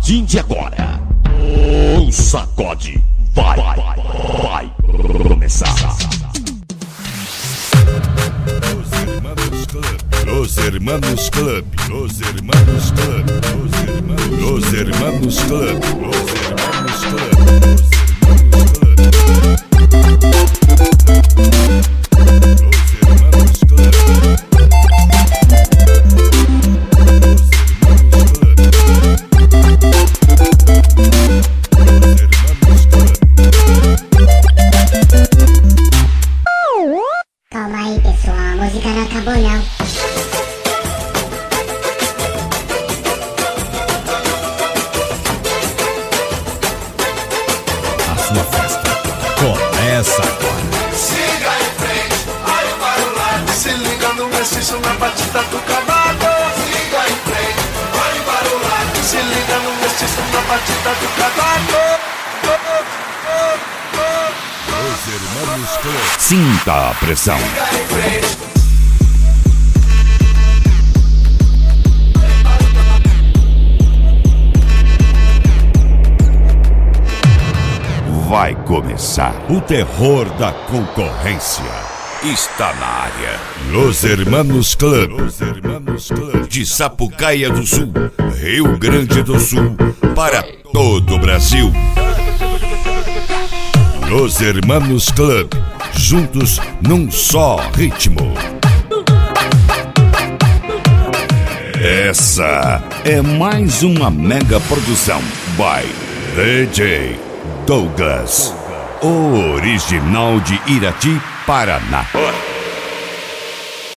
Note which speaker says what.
Speaker 1: partir de agora, o sacode vai começar.
Speaker 2: Los Hermanos Club, Los Hermanos Club, Los Hermanos Club, Los Hermanos Club.
Speaker 3: Calma aí, pessoal, a música não acabou não.
Speaker 1: A sua festa começa agora.
Speaker 4: Siga em frente, aí para o lado. Se liga no mestiço na batida do cavalo. Siga em frente, aí para o lado. Se liga no mestiço na batida do cavalo.
Speaker 2: Los Hermanos Club.
Speaker 1: Sinta a pressão.
Speaker 4: Siga em frente.
Speaker 1: Vai começar o terror da concorrência. Está na área.
Speaker 2: Los Hermanos Club, Los Hermanos Club.
Speaker 1: De Sapucaia do Sul, Rio Grande do Sul, para todo o Brasil.
Speaker 2: Los Hermanos Club, juntos num só ritmo.
Speaker 1: Essa é mais uma mega produção by DJ Douglas, o original de Irati, Paraná.